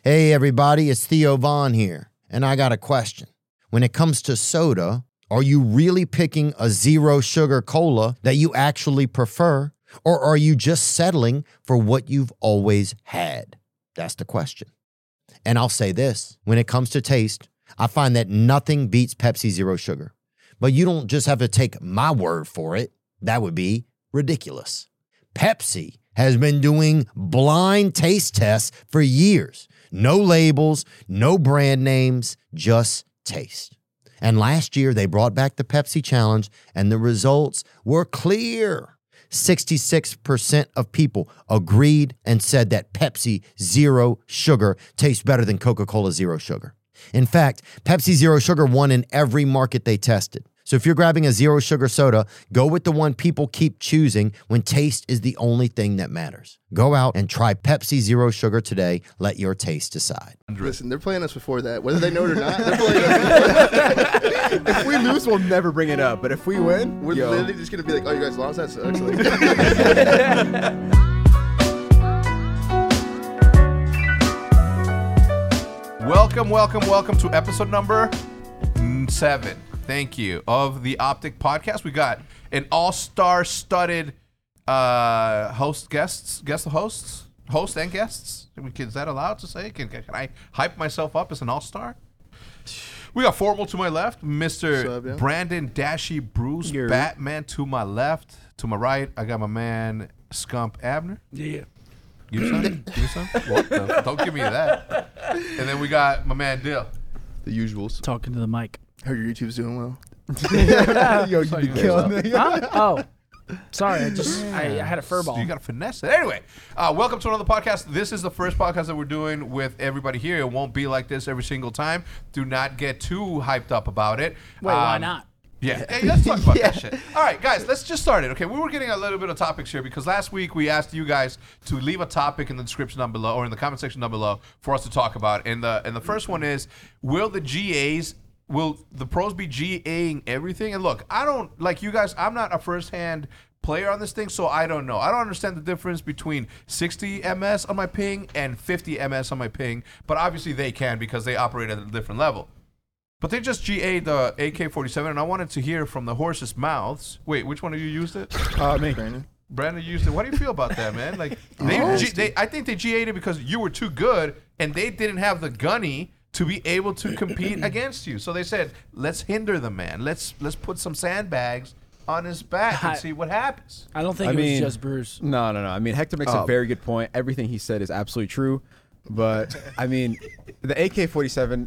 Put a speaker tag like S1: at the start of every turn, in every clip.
S1: Hey everybody, it's Theo Vaughn here, and I got a question. When it comes to soda, are you really picking a zero sugar cola that you actually prefer, or are you just settling for what you've always had? That's the question. And I'll say this, when it comes to taste, I find that nothing beats Pepsi Zero Sugar. But you don't just have to take my word for it. That would be ridiculous. Pepsi has been doing blind taste tests for years. No labels, no brand names, just taste. And last year, they brought back the Pepsi Challenge, and the results were clear. 66% of people agreed and said that Pepsi Zero Sugar tastes better than Coca-Cola Zero Sugar. In fact, Pepsi Zero Sugar won in every market they tested. So if you're grabbing a zero sugar soda, go with the one people keep choosing when taste is the only thing that matters. Go out and try Pepsi Zero Sugar today. Let your taste decide.
S2: Listen, they're playing us before that. Whether they know it or not, they're playing us.
S3: If we lose, we'll never bring it up. But if we win,
S2: We're literally just going to be like, oh, you guys lost? That sucks.
S4: Welcome to episode number 7. Thank you. Of the Optic Podcast. We got an all-star studded host and guests. Is that allowed to say? Can I hype myself up as an all-star? We got Formal to my left, Mr. Brandon Dashy Bruce Batman to my left. To my right, I got my man Scump Abner.
S5: Yeah.
S4: You son? What don't give me that. And then we got my man Dill.
S2: The usuals.
S5: Talking to the mic.
S2: Heard your YouTube's doing well.
S3: Yo, you be killing me.
S5: Huh? Oh. Sorry, I had a fur ball.
S4: You got to finesse it. Anyway, welcome to another podcast. This is the first podcast that we're doing with everybody here. It won't be like this every single time. Do not get too hyped up about it.
S5: Wait, why not?
S4: Yeah, hey, let's talk about that shit. All right, guys, let's just start it. Okay, we were getting a little bit of topics here because last week we asked you guys to leave a topic in the description down below or in the comment section down below for us to talk about. And the first one is, will the pros be GAing everything? And look, I don't, like you guys, I'm not a first-hand player on this thing, so I don't know. I don't understand the difference between 60 ms on my ping and 50 ms on my ping, but obviously they can because they operate at a different level. But they just GA'd the AK-47, and I wanted to hear from the horse's mouths. Wait, which one of you used it?
S3: Me.
S4: Brandon used it. What do you feel about that, man? Like, I think they GA'd it because you were too good, and they didn't have the gunny to be able to compete against you. So they said, let's hinder the man. Let's put some sandbags on his back and see what happens.
S5: I don't think it was just Bruce.
S3: No. I mean, Hector makes a very good point. Everything he said is absolutely true. But, I mean, the AK-47,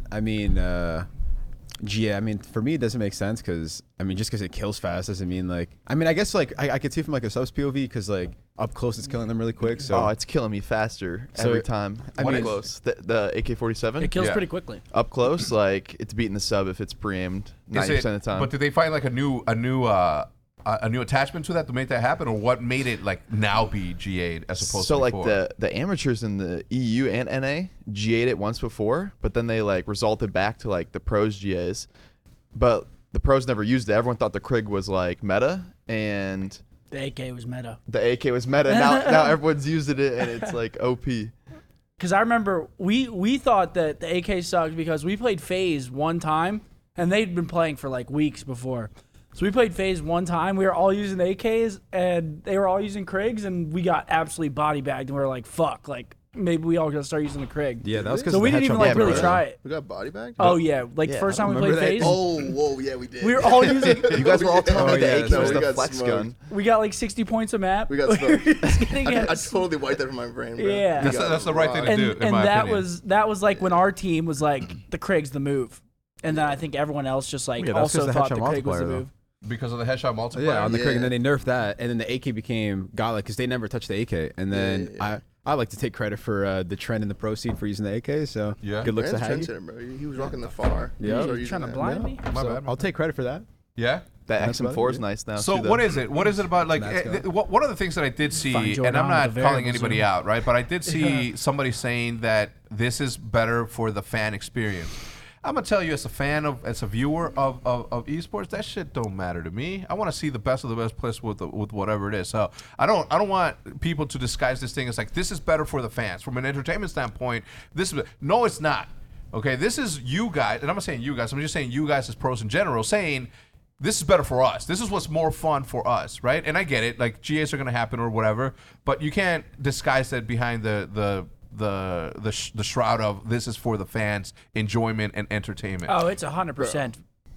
S3: I mean, for me, it doesn't make sense because, just because it kills fast doesn't mean, I guess, I could see from, a subs POV because, up close it's killing them really quick. So
S6: it's killing me faster every time. Up close. The AK-47?
S5: It kills pretty quickly.
S6: Up close, it's beating the sub if it's pre-aimed 90% of the time.
S4: But did they find, a new attachment to that to make that happen, or what made it now be GA'd as opposed to before?
S6: So the amateurs in the EU and NA GA'd it once before, but then they resulted back to the pros GAs, but the pros never used it. Everyone thought the Krig was meta, and
S5: the AK was meta.
S6: The AK was meta. Now everyone's using it, and it's OP.
S5: Because I remember we thought that the AK sucked because we played FaZe one time, and they'd been playing for weeks before. So we played FaZe one time. We were all using AKs, and they were all using Krigs, and we got absolutely body bagged. And we were like, "Fuck!" Maybe we all gotta start using the Krig.
S3: Yeah, that was because
S5: so we didn't even really try it.
S2: We got body bagged.
S5: Oh yeah, first time we played FaZe.
S2: Oh whoa, yeah, we did.
S5: We were all using.
S6: You guys were all telling me the AK was the flex
S2: smoked.
S6: gun.
S5: We got 60 points a map.
S2: We got smoked. I totally wiped that from my brain, bro.
S5: Yeah,
S4: that's the right thing to do.
S5: And that was when our team was the Krig's the move, and then I think everyone else just also thought the Krig was the move.
S4: Because of the headshot multiplier?
S3: Yeah, on the Krig, and then they nerfed that, and then the AK became godlike because they never touched the AK. And then I like to take credit for the trend in the pro scene for using the AK, so good looks to have you.
S2: Bro. He was rocking the FAR.
S5: Yeah. You trying to blind me?
S4: My bad.
S3: I'll take credit for that.
S4: Yeah?
S6: That XM4 is nice now.
S4: So what is it? What is it about? One of the things that I did see, and I'm not calling anybody out, right? But I did see somebody saying that this is better for the fan experience. I'm gonna tell you, as a viewer of esports, that shit don't matter to me. I want to see the best of the best players with whatever it is. So I don't want people to disguise this thing as like this is better for the fans from an entertainment standpoint. No, it's not. Okay, this is you guys, and I'm not saying you guys. I'm just saying you guys as pros in general, saying this is better for us. This is what's more fun for us, right? And I get it, like GAs are gonna happen or whatever, but you can't disguise that behind the shroud of this is for the fans' enjoyment and entertainment.
S5: Oh, it's 100%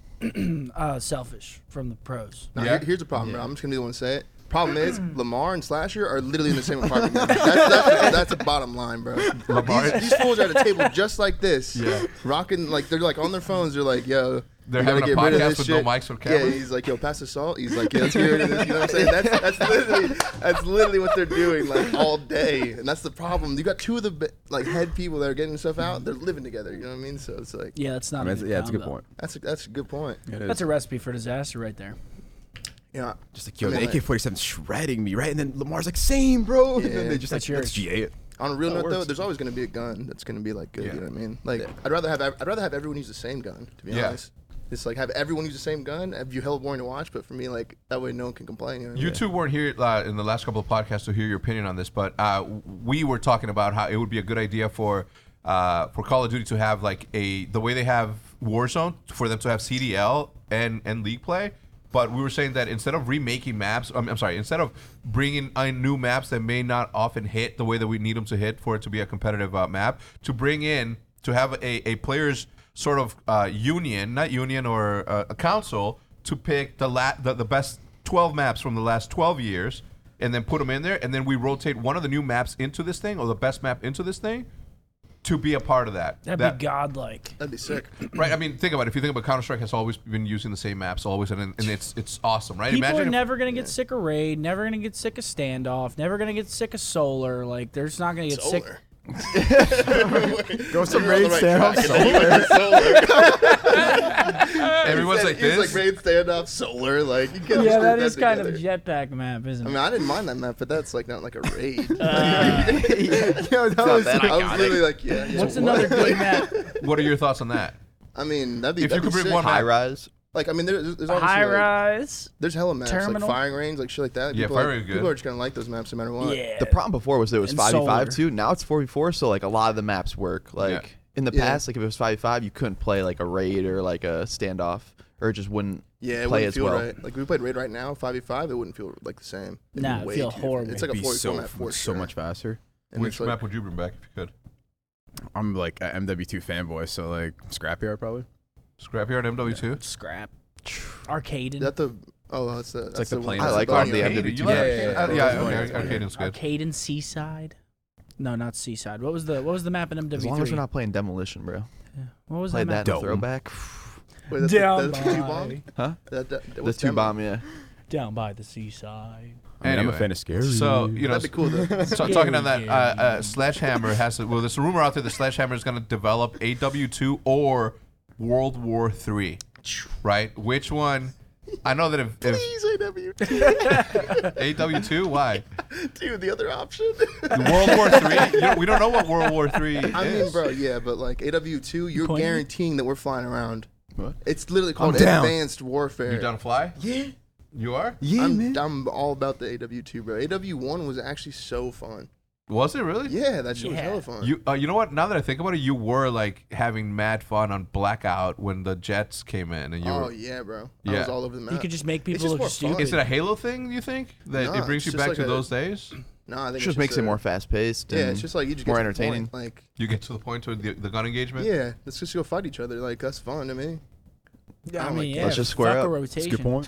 S5: selfish from the pros.
S2: Now, here's the problem, bro. I'm just gonna be the one to say it. Problem is, Lamar and Slasher are literally in the same apartment. That's a bottom line, bro. These fools are at a table just like this, rocking like they're like on their phones. They're like, yo,
S4: they're having a podcast with no mics or cameras.
S2: Yeah, he's like, yo, pass the salt. He's like, yeah, let's hear it. You know what I'm saying? That's literally what they're doing like all day, and that's the problem. You got two of the like head people that are getting stuff out. They're living together. You know what I mean? So it's like,
S5: yeah, that's not.
S3: It's a good point.
S2: That's a good point.
S5: That's a recipe for disaster right there.
S2: Yeah,
S3: just like, yo, the AK-47 shredding me, right? And then Lamar's like, same, bro.
S2: Yeah.
S3: And then they just
S5: That's
S3: like, let's GA it.
S2: On a real note, though, there's always going to be a gun that's going to be like good. You know what I mean? Like, I'd rather have everyone use the same gun. To be honest, it's like have everyone use the same gun. Have you hell boring to watch? But for me, like that way, no one can complain. You know what I mean?
S4: You two weren't here in the last couple of podcasts to hear your opinion on this, but we were talking about how it would be a good idea for Call of Duty to have like the way they have Warzone, for them to have CDL and League play. But we were saying that instead of remaking maps, instead of bringing in new maps that may not often hit the way that we need them to hit for it to be a competitive map, to have a players sort of union or a council to pick the best 12 maps from the last 12 years and then put them in there, and then we rotate one of the new maps into this thing or the best map into this thing to be a part of that.
S5: That'd be godlike.
S2: That'd be sick.
S4: Right, I mean, think about it. If you think about Counter-Strike, has always been using the same maps, always, and it's awesome, right?
S5: People are never going to get sick of Raid, never going to get sick of Standoff, never going to get sick of Solar. Like, they're just not going to get sick.
S6: Go some Raid Standoff
S4: Everyone's like this.
S2: He's like Raid Standoff Solar. Like, you can't
S5: that is kind of a jetpack map, isn't it?
S2: I mean, I didn't mind that map, but that's like not like a raid.
S6: Yo,
S2: I was literally like,
S5: What's another good map?
S4: What are your thoughts on that?
S2: I mean, that'd be
S4: if you could bring
S2: sick.
S4: one
S6: high rise.
S2: Like, I mean, there's obviously
S5: high
S2: like,
S5: rise.
S2: there's hella maps
S5: Terminal.
S2: like firing range, like shit like that.
S4: Yeah,
S2: People
S4: firing good.
S2: People are just gonna like those maps no matter what.
S5: Yeah.
S6: The problem before was it was
S5: And
S6: 5v5
S5: Solar.
S6: too. Now it's 4v4, so like a lot of the maps work. Like in the past, like if it was 5v5, you couldn't play like a raid or like a standoff, or it just wouldn't
S2: Yeah, it
S6: play
S2: wouldn't
S6: as
S2: feel
S6: well.
S2: Like we played raid right now, 5v5, it wouldn't feel like the same. It'd
S5: Nah,
S2: be
S5: it'd
S2: way
S5: feel
S2: too
S5: horrible.
S2: different. It's like a
S3: It'd be
S2: 44 map for
S3: so
S2: sure.
S3: much faster.
S2: And
S4: Which
S2: it's like-
S4: map would you bring back if you could?
S3: I'm like an MW2 fanboy, so like Scrapyard probably.
S4: Scrapyard MW2?
S5: Scrap. Arcade.
S2: Is that the? Oh, that's the. That's
S3: like the
S2: one.
S3: plane.
S6: I like
S2: That's
S6: on the
S2: one.
S6: MW2
S4: You
S6: map.
S4: like-
S3: Yeah,
S4: okay, Arcaden's good.
S5: Arcade and Seaside. No, not Seaside. What was the map in MW3?
S6: As long as we're not playing Demolition, bro.
S5: What was
S6: Played
S5: that
S6: that
S5: map?
S6: in the throwback.
S2: Wait, that's
S5: Down
S2: the two
S5: by.
S2: bomb.
S6: Huh?
S2: The
S6: The two bomb, yeah.
S5: Down by the seaside.
S3: I'm
S4: Anyway,
S3: a fan of Scary.
S4: So, you know,
S2: That'd be cool though.
S4: so talking on that, Sledgehammer there's a rumor out there that Sledgehammer is going to develop AW2 or World War III, right? Which one? I know that if
S2: Please, AW2.
S4: AW2, why?
S2: Dude, the other option.
S4: World War III? We don't know what World War III is.
S2: I mean, bro, yeah, but like AW2, you're
S5: Pointing?
S2: guaranteeing that we're flying around.
S6: What?
S2: It's literally called
S6: down.
S2: Advanced Warfare.
S4: You down to fly?
S2: Yeah.
S4: You are?
S6: Yeah,
S2: I'm all about the AW2, bro. AW1 was actually so fun.
S4: Was it really?
S2: Yeah, that shit was
S5: Yeah.
S2: hella fun.
S4: You know what? Now that I think about it, you were like having mad fun on Blackout when the jets came in, and you
S2: oh
S4: were.
S2: yeah, bro.
S4: Yeah.
S2: I was all over the map.
S5: You could just make
S2: It's
S5: people
S2: just
S5: look
S2: more
S5: stupid.
S2: fun.
S4: Is it a Halo thing? You think that
S2: Nah,
S4: it brings you
S2: it's
S4: back
S2: just
S4: to
S2: like a-
S4: those days?
S2: No, I think
S6: It just makes it more fast paced.
S2: Yeah, it's just like you just
S6: more
S2: get to the
S6: entertaining.
S2: point, Like,
S4: You get to the point to the gun engagement.
S2: yeah, let's just go fight each other. Like that's fun to me.
S5: I
S2: Oh my
S5: mean,
S2: God.
S5: yeah.
S6: Let's just square
S5: fuck
S6: up.
S5: a
S6: That's a
S5: rotation.
S6: good point.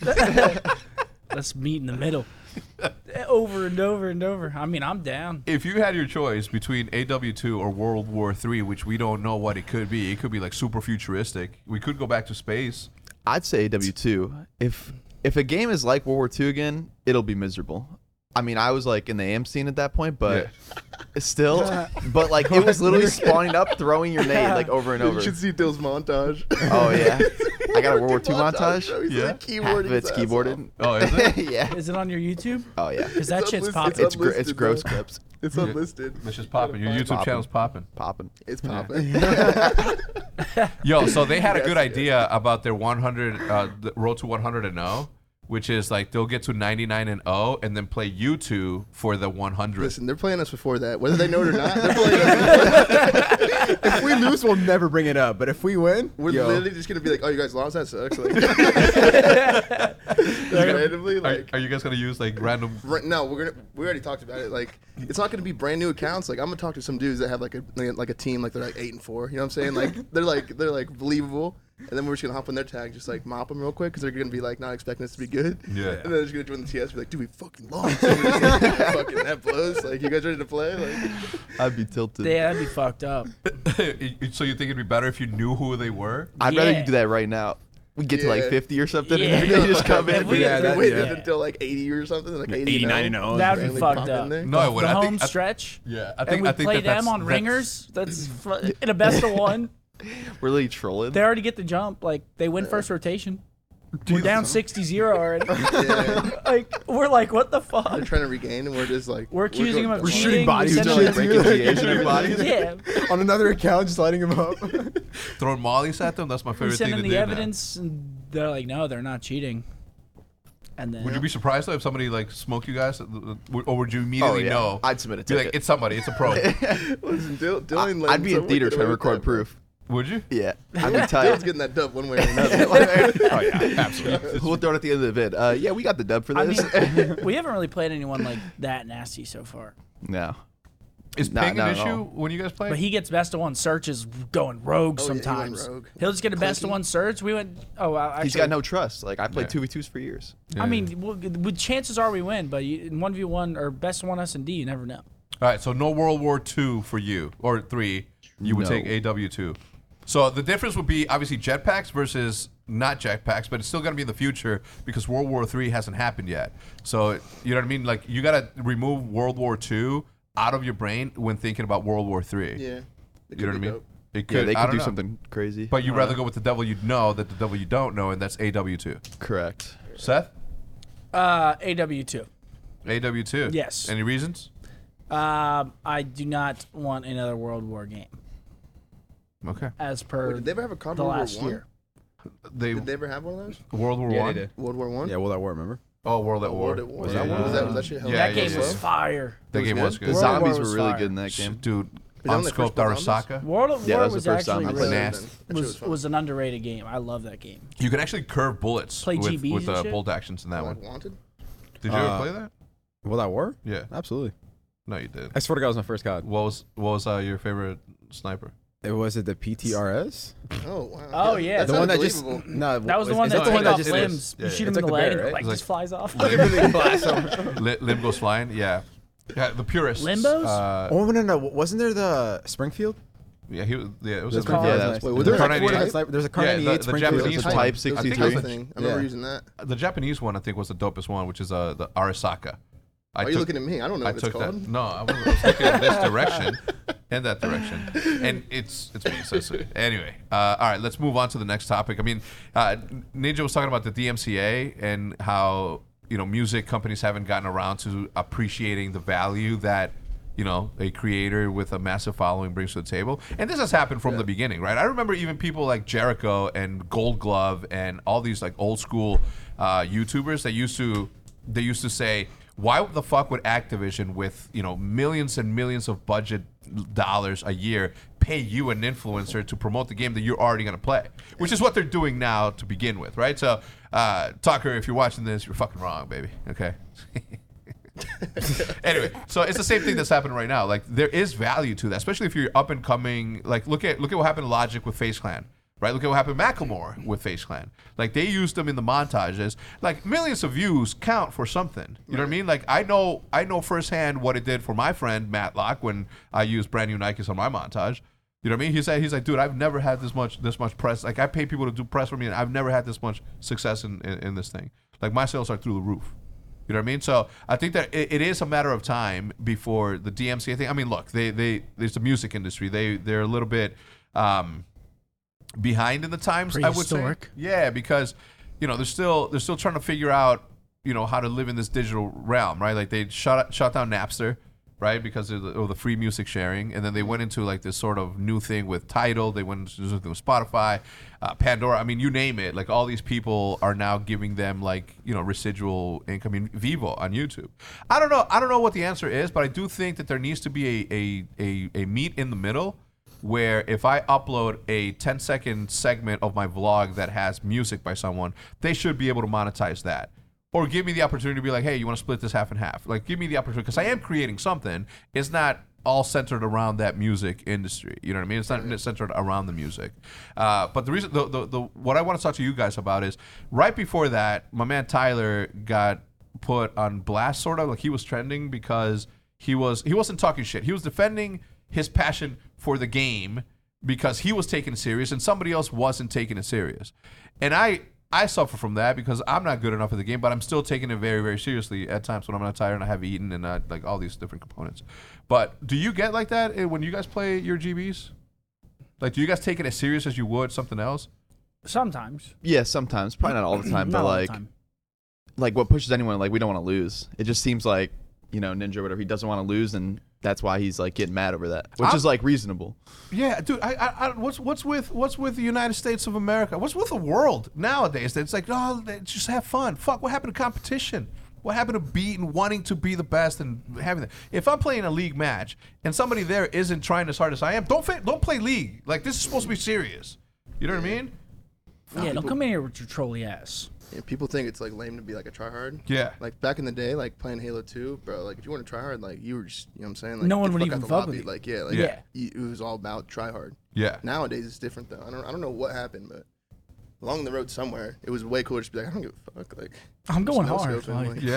S5: Let's meet in the middle. Over and over and over. I mean, I'm down.
S4: If you had your choice between AW2 or World War III, which we don't know what it could be like super futuristic. We could go back to space.
S6: I'd say AW2. If a game is like World War II again, it'll be miserable. I mean, I was like in the AM scene at that point, but Still, but like it was literally spawning up, throwing your nade like over and over.
S2: You should see Dill's montage.
S6: Oh yeah, I got a World War II montage.
S2: Bro. He's like
S6: Half
S2: keyboarding
S6: of it's
S2: his ass
S6: keyboarded.
S4: Oh, is it?
S6: Yeah.
S5: Is it on your YouTube?
S6: Oh yeah.
S5: Because that
S2: It's
S5: shit's
S2: unlisted.
S5: popping.
S6: It's gross
S2: though.
S6: clips.
S2: It's unlisted.
S4: It's just popping. Your YouTube channel's popping.
S6: Popping.
S2: It's popping.
S4: Yo, so they had a good idea about their 100, the road to 100 and 0, which is like they'll get to 99 and 0 and then play U2 for the 100.
S2: Listen, they're playing us before that. Whether they know it or not, they're playing us.
S3: If we lose, we'll never bring it up. But if we win,
S2: We're
S3: yo.
S2: literally just going to be like, oh, you guys lost? That sucks. Like, randomly, like.
S4: Are you guys gonna use like random?
S2: No, we already talked about it. Like, it's not gonna be brand new accounts. Like, I'm gonna talk to some dudes that have like a team, like they're like 8 and 4. You know what I'm saying? Like, they're like believable. And then we're just gonna hop on their tag, just like mop them real quick, because they're gonna be like not expecting us to be good.
S4: Yeah.
S2: And then they're just gonna join the TS, be like, dude, we fucking lost. Fucking that blows. Like, you guys ready to play? Like,
S6: I'd be tilted.
S5: Yeah, that'd be fucked up.
S4: So you think it'd be better if you knew who they were?
S6: I'd rather
S5: Yeah.
S6: you do that right now. We get to like
S2: Yeah.
S6: 50 or something,
S5: Yeah.
S6: and you just come
S5: If
S6: in.
S5: we-
S3: Yeah, that-
S2: waited
S3: yeah.
S2: until like 80 or something, like 80
S3: 89 and 0.
S5: That'd be
S2: randomly
S5: fucked
S2: pop in
S5: up.
S2: there.
S4: No, it would.
S5: The
S4: I
S5: home
S4: think.
S5: stretch.
S4: Yeah, I
S5: And
S4: think.
S5: we
S4: I think
S5: play
S4: that's
S5: them on ringers. That's in a best of one.
S6: We're really trolling.
S5: They already get the jump. Like they win first rotation. We're down 60-0 already.
S2: Yeah.
S5: Like we're like, what the
S2: They're
S5: fuck?
S2: trying to regain, and we're just like
S5: We're accusing him of
S2: going-
S5: cheating.
S3: bodies
S5: We
S3: and
S5: send
S3: shit,
S5: them-
S6: breaking
S3: dude.
S6: GAs in their bodies.
S5: Yeah,
S3: On another account, just lighting them up.
S4: Throwing mollies at them. That's my
S5: we
S4: favorite
S5: send
S4: thing
S5: them
S4: to
S5: the
S4: do.
S5: evidence, and they're like, no, they're not cheating. And then
S4: Would you be surprised though if somebody like smoked you guys, or would you immediately know?
S6: I'd submit a
S4: Be like,
S6: ticket.
S4: it's somebody. It's a pro.
S2: Listen, Dylan,
S6: I'd be in theater trying to record proof.
S4: Would you?
S6: Yeah, I'd be
S2: Dylan's
S6: tight.
S2: getting that dub one way or another.
S4: Oh yeah, absolutely.
S6: We'll throw it at the end of the vid. Yeah, we got the dub for
S5: I
S6: this.
S5: mean, we haven't really played anyone like that nasty so far.
S6: No.
S4: Is
S6: Not-
S4: ping
S6: not
S4: an
S6: at
S4: issue
S6: all.
S4: when you guys play?
S5: But he gets best of one searches going rogue
S2: Oh, yeah, he went
S5: sometimes.
S2: rogue.
S5: He'll just get a best of one search. We went. Oh, actually,
S6: He's got no trust. Like I played
S4: Yeah.
S6: 2v2s for years.
S4: Yeah.
S5: I mean, with chances are we win, but in 1v1 or best of one S&D, you never know.
S4: All right, so no World War II for you, or 3. You would
S6: No.
S4: take AW2. So the difference would be obviously jetpacks versus not jetpacks, but it's still going to be in the future because World War III hasn't happened yet. So, you know what I mean? Like, you got to remove World War II out of your brain when thinking about World War III.
S2: Yeah.
S4: You know what I mean? It
S6: Yeah, they
S4: I
S6: could
S4: don't
S6: do
S4: know.
S6: something crazy.
S4: But you'd rather go with the devil you know than the devil you don't know, and that's AW2.
S6: Correct.
S4: Seth?
S5: AW2.
S4: AW2?
S5: Yes.
S4: Any reasons?
S5: I do not want another World War game,
S4: Okay.
S5: as per
S2: Did they ever have a COD
S5: the
S2: World War
S5: last
S2: One?
S5: year.
S2: Did they ever have one of those?
S4: World War
S3: Yeah,
S4: One?
S3: they did.
S2: World War One?
S3: Yeah, World at War, remember?
S4: Oh, World at War.
S2: World at War. Was
S4: Yeah,
S2: that one?
S4: yeah.
S2: Was that shit hell?
S4: Yeah,
S5: That game was fire.
S4: That game was
S2: good?
S6: The
S4: good.
S5: World
S6: zombies
S5: War
S6: were
S5: was
S6: really
S5: fire.
S6: good in that game.
S4: Dude,
S2: that when they
S4: unscoped
S2: first put
S4: Arasaka.
S5: World at
S6: Yeah,
S5: War
S6: that was
S5: was
S6: the first
S5: actually
S6: time I
S2: played
S5: really,
S2: that.
S4: Nasty.
S2: That shit was fun.
S5: was an underrated game. I love that game.
S4: You can actually curve bullets
S5: Play
S4: with
S5: GBs and shit?
S4: bolt actions in that
S2: Like
S4: one.
S2: Wanted?
S4: Did you ever play that?
S3: World at War?
S4: Yeah.
S3: Absolutely.
S4: No, you did.
S3: I swear to God, it was my first COD.
S4: What was your favorite sniper?
S3: Was it the PTRS?
S2: Oh wow.
S5: Oh, yeah.
S3: The one that just
S2: unbelievable.
S3: no.
S5: That was the
S3: is-
S5: one
S3: is
S5: that
S3: the
S5: took off
S3: just-
S5: limbs.
S4: yeah,
S5: You shoot
S3: yeah.
S5: him
S3: It's
S5: in the
S3: like the
S5: leg,
S3: bear,
S5: and it
S3: right?
S5: like
S4: It's
S5: just flies off.
S3: Everything blasts over.
S4: Limb goes flying. Yeah. Yeah, the purists.
S5: Limbos?
S3: Oh no, wasn't there the Springfield?
S4: Yeah, it was
S3: There's
S4: in
S3: a
S4: the-
S5: Car-
S6: Yeah,
S3: Nice.
S6: that's
S2: Wait,
S3: There's
S2: was
S3: a
S2: there
S3: Car
S2: a
S3: 98
S4: Springfield?
S3: There's a Car
S4: Yeah,
S3: 98
S4: the
S3: Springfield.
S4: Japanese
S6: It's a
S4: one.
S6: Type
S4: I think
S2: That
S6: 63.
S2: was
S4: the-
S2: the thing. I remember
S3: Yeah.
S2: using that.
S4: The Japanese one, I think, was the dopest one, which is the Arasaka.
S2: Are you looking at me? I don't know
S4: I
S2: what it's
S4: took
S2: called.
S4: that. No, I was looking in this direction and that direction, and it's me. So anyway, all right, let's move on to the next topic. I mean, Ninja was talking about the DMCA and how music companies haven't gotten around to appreciating the value that a creator with a massive following brings to the table. And this has happened from the beginning, right? I remember even people like Jericho and Gold Glove and all these like old school YouTubers that used to say, why the fuck would Activision with millions and millions of budget dollars a year pay you an influencer to promote the game that you're already going to play, which is what they're doing now to begin with, right? So Tucker, if you're watching this, you're fucking wrong, baby. Okay. Anyway, so it's the same thing that's happening right now. Like, there is value to that, especially if you're up and coming. Like, look at what happened to Logic with FaZe Clan, right? Look at what happened to Macklemore with FaZe Clan. Like, they used them in the montages. Like, millions of views count for something. You know what I mean? Like, I know firsthand what it did for my friend Matlock when I used Brand New Nikes on my montage. You know what I mean? He's like, dude, I've never had this much press. Like, I pay people to do press for me, and I've never had this much success in this thing. Like, my sales are through the roof. You know what I mean? So I think that it is a matter of time before the DMCA thing. I mean, look, there's the music industry. They're a little bit behind in the times. I would say, yeah, because they're still trying to figure out how to live in this digital realm, right? Like they shut down Napster, right, because of the free music sharing, and then they went into like this sort of new thing with Tidal. They went into something with Spotify, Pandora. I mean, you name it. Like all these people are now giving them like residual income. I mean, Vivo on YouTube. I don't know what the answer is, but I do think that there needs to be a meet in the middle, where if I upload a 10-second segment of my vlog that has music by someone, they should be able to monetize that. Or give me the opportunity to be like, hey, you want to split this half and half? Like, give me the opportunity, because I am creating something. It's not all centered around that music industry. You know what I mean? It's not centered around the music. But the reason, what I want to talk to you guys about is, right before that, my man Tyler got put on blast, sort of. Like, he was trending because he wasn't talking shit. He was defending his passion for the game because he was taking it serious and somebody else wasn't taking it serious. And I suffer from that because I'm not good enough at the game, but I'm still taking it very, very seriously at times when I'm not tired and I have eaten and like all these different components. But do you get like that when you guys play your GBs? Like, do you guys take it as serious as you would something else?
S5: Sometimes.
S6: Yeah, sometimes. Probably not all the time, but
S5: Not all the
S6: like,
S5: time.
S6: like what pushes anyone, like we don't want to lose. It just seems like, Ninja or whatever, he doesn't want to lose, and that's why he's like getting mad over that, which is like reasonable.
S4: Yeah, dude. What's with the United States of America? What's with the world nowadays? It's like, oh, just have fun. Fuck, what happened to competition? What happened to wanting to be the best and having that? If I'm playing a league match and somebody there isn't trying as hard as I am, don't play league. Like, this is supposed to be serious. You know what I mean?
S5: Yeah, don't come in here with your trolly ass.
S2: Yeah, people think it's like lame to be like a tryhard.
S4: Yeah.
S2: Like back in the day, like playing Halo 2, bro. Like if you want to try hard, like you were just, you know what I'm saying? Like
S5: No one
S2: get
S5: would
S2: the
S5: even
S2: fuck out
S5: fuck
S2: the
S5: with
S2: lobby.
S5: you.
S2: Like
S4: Yeah.
S2: it was all about try hard.
S4: Yeah.
S2: Nowadays it's different though. I don't know what happened, but along the road somewhere, it was way cooler to be like, I don't give a fuck. Like
S5: I'm going
S2: no
S5: hard.
S2: scoping,
S5: Like,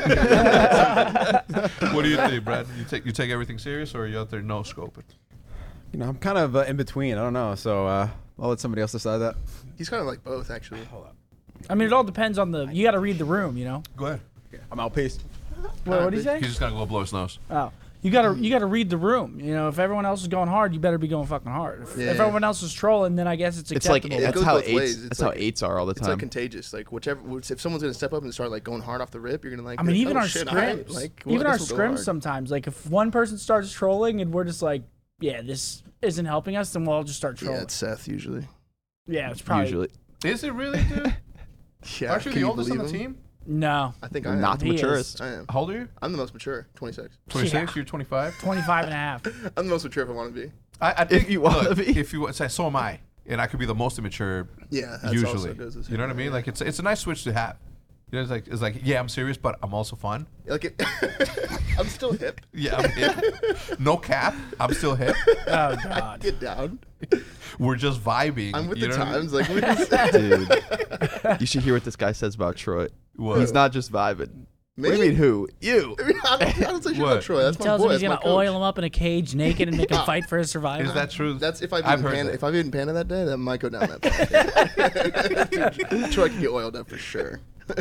S4: Yeah. What do you think, Brad? You take everything serious, or are you out there no scoping?
S3: I'm kind of in between. I don't know. So I'll let somebody else decide that.
S2: he's kind of like both actually.
S3: Hold up.
S5: I mean, it all depends on you got to read the room,
S4: Go ahead.
S3: I'm out. Peace.
S5: What do you say?
S4: He's just gonna go blow his nose.
S5: Oh, you gotta read the room. If everyone else is going hard, you better be going fucking hard. If everyone else is trolling, then I guess it's
S6: It's like
S5: acceptable.
S2: It
S6: that's
S2: goes
S6: how
S2: both ways.
S6: that's
S2: It's
S6: how
S2: like-
S6: eights are all the
S2: It's
S6: time.
S2: like contagious. Like if someone's gonna step up and start like going hard off the rip, you're gonna like.
S5: I mean,
S2: be
S5: even
S2: like,
S5: our
S2: oh, shit,
S5: scrims,
S2: like, well,
S5: even
S2: I
S5: our
S2: guess we'll go
S5: scrims
S2: hard.
S5: sometimes, like if one person starts trolling and we're just like, yeah, this isn't helping us, then we'll all just start trolling.
S2: Yeah, it's Seth usually.
S5: Yeah, it's probably
S6: Usually,
S4: Is it really, dude?
S2: Yeah.
S4: Aren't you
S2: can
S4: the oldest on the
S2: believe him?
S4: team?
S5: no
S2: I think I am.
S6: not the
S5: He is.
S6: maturest.
S2: I am.
S4: How old are you?
S2: I'm the most mature. 26.
S4: 26.
S5: Yeah.
S4: You're 25.
S5: 25 and a half.
S2: I'm the most mature if I want to be.
S4: I think
S6: you wanna
S4: look,
S6: be.
S4: If you say so am I, and I could be the most immature.
S2: Yeah, that's
S4: Usually,
S2: also goes the same
S4: you know what I
S2: way,
S4: mean?
S2: yeah.
S4: Like it's a nice switch to have. It's like yeah, I'm serious, but I'm also fun.
S2: Like I'm still hip.
S4: Yeah, I'm hip. No cap. I'm still hip.
S5: Oh God.
S2: Get down.
S4: We're just vibing.
S2: I'm with
S4: you
S2: the
S4: know what I mean?
S2: times. Like we just,
S6: Dude, you should hear what this guy says about Troy.
S4: What?
S6: He's not just vibing.
S2: me?
S6: What do you mean who? You.
S2: I don't say shit
S4: What?
S2: about Troy. That's
S5: He
S2: my
S5: tells
S2: boy.
S5: him he's
S2: That's my
S5: gonna
S2: coach.
S5: oil him up in a cage naked and make him fight for his survival.
S4: Is that true?
S2: That's if I've
S4: I've
S2: eaten
S4: heard
S2: panda.
S4: that.
S2: If I've eaten panda that day, that might go down that path. Troy can get oiled up for sure.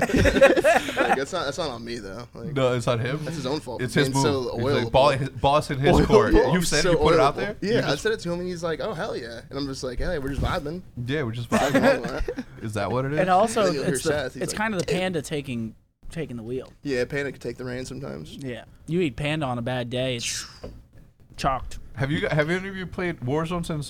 S2: Like, that's not on me though. Like,
S4: No, it's not him.
S2: that's his own fault.
S4: It's
S2: for
S4: his
S2: being
S4: move.
S2: So
S4: He's
S2: oilable.
S4: like, boss in his
S2: Oilable.
S4: court. You've said
S2: So
S4: it. You put it out
S2: oilable.
S4: there.
S2: Yeah,
S4: You
S2: I
S4: just-
S2: said it to him, and he's like, "Oh hell yeah!" And I'm just like, "Hey, we're just vibing."
S4: Yeah, we're just
S2: Nothing
S4: vibing.
S2: wrong with that.
S4: Is that what it is?
S5: And also,
S2: Then you'll hear
S5: it's
S2: Seth, he's
S5: it's
S2: like,
S5: kind of the panda taking the wheel.
S2: Yeah, panda can take the reins sometimes.
S5: Yeah, you eat panda on a bad day, it's chalked.
S4: Have any of you played Warzone since